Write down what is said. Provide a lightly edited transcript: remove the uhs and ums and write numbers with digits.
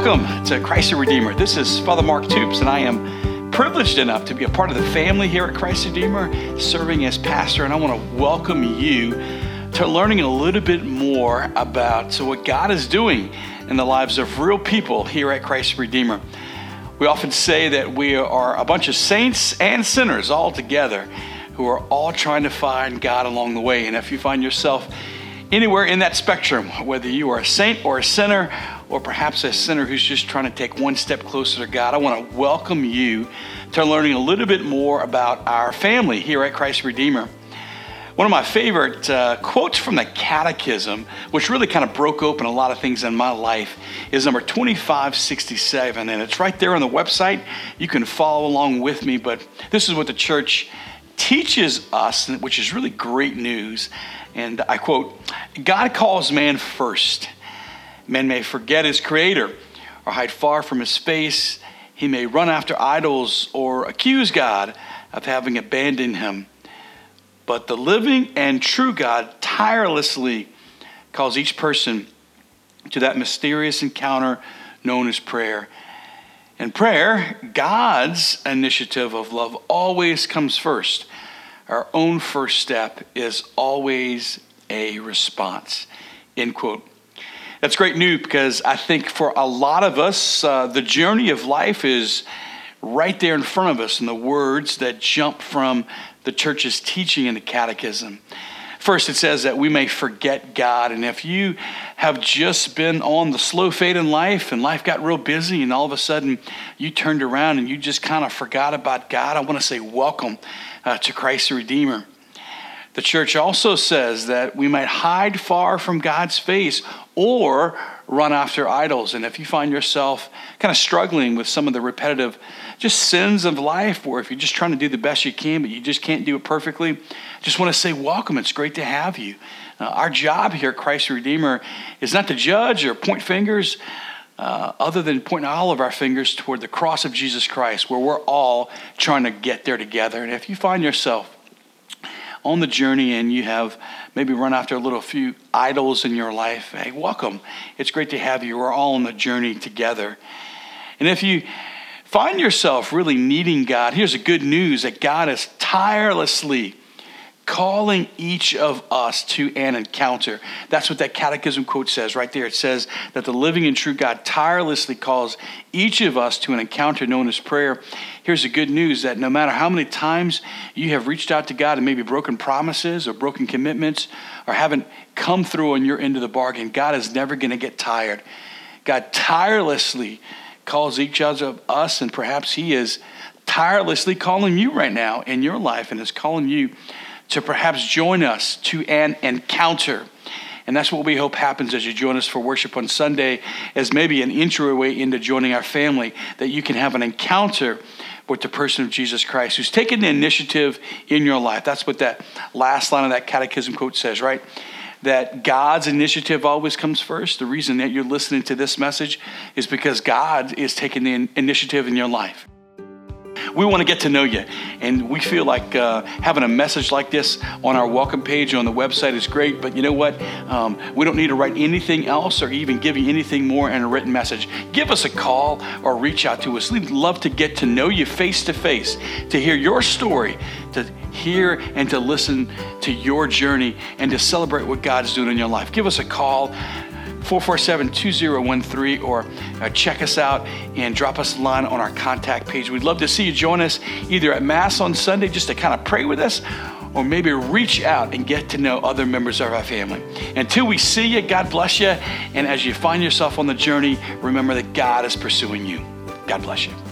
Welcome to Christ the Redeemer. This is Father Mark Toups, and I am privileged enough to be a part of the family here at Christ the Redeemer, serving as pastor, and I want to welcome you to learning a little bit more about what God is doing in the lives of real people here at Christ the Redeemer. We often say that we are a bunch of saints and sinners all together who are all trying to find God along the way. And if you find yourself anywhere in that spectrum, whether you are a saint or a sinner, or perhaps a sinner who's just trying to take one step closer to God, I want to welcome you to learning a little bit more about our family here at Christ Redeemer. One of my favorite quotes from the Catechism, which really kind of broke open a lot of things in my life, is number 2567, and it's right there on the website. You can follow along with me, but this is what the church teaches us, which is really great news. And I quote, "God calls man first. Man may forget his creator or hide far from his face. He may run after idols or accuse God of having abandoned him. But the living and true God tirelessly calls each person to that mysterious encounter known as prayer. In prayer, God's initiative of love always comes first. Our own first step is always a response." End quote. That's great news because I think for a lot of us, the journey of life is right there in front of us in the words that jump from the church's teaching in the Catechism. First, it says that we may forget God. And if you have just been on the slow fade in life and life got real busy and all of a sudden you turned around and you just kind of forgot about God, I want to say welcome to Christ the Redeemer. The church also says that we might hide far from God's face or run after idols. And if you find yourself kind of struggling with some of the repetitive just sins of life, or if you're just trying to do the best you can, but you just can't do it perfectly, I just want to say welcome. It's great to have you. Our job here at Christ the Redeemer is not to judge or point fingers, other than pointing all of our fingers toward the cross of Jesus Christ, where we're all trying to get there together. And if you find yourself on the journey and you have maybe run after a few idols in your life, hey, welcome. It's great to have you. We're all on the journey together. And if you find yourself really needing God, here's the good news that God is tirelessly calling each of us to an encounter. That's what that Catechism quote says right there. It says that the living and true God tirelessly calls each of us to an encounter known as prayer. Here's the good news that no matter how many times you have reached out to God and maybe broken promises or broken commitments or haven't come through on your end of the bargain, God is never going to get tired. God tirelessly calls each of us, and perhaps He is tirelessly calling you right now in your life and is calling you to perhaps join us to an encounter. And that's what we hope happens as you join us for worship on Sunday, as maybe an entryway into joining our family, that you can have an encounter with the person of Jesus Christ who's taken the initiative in your life. That's what that last line of that Catechism quote says, right? That God's initiative always comes first. The reason that you're listening to this message is because God is taking the initiative in your life. We want to get to know you, and we feel like having a message like this on our welcome page on the website is great, but you know what? We don't need to write anything else or even give you anything more in a written message. Give us a call or reach out to us. We'd love to get to know you face to face, to hear your story, to hear and to listen to your journey, and to celebrate what God's doing in your life. Give us a call, 447-2013, or check us out and drop us a line on our contact page. We'd love to see you join us either at Mass on Sunday just to kind of pray with us, or maybe reach out and get to know other members of our family. Until we see you, God bless you. And as you find yourself on the journey, remember that God is pursuing you. God bless you.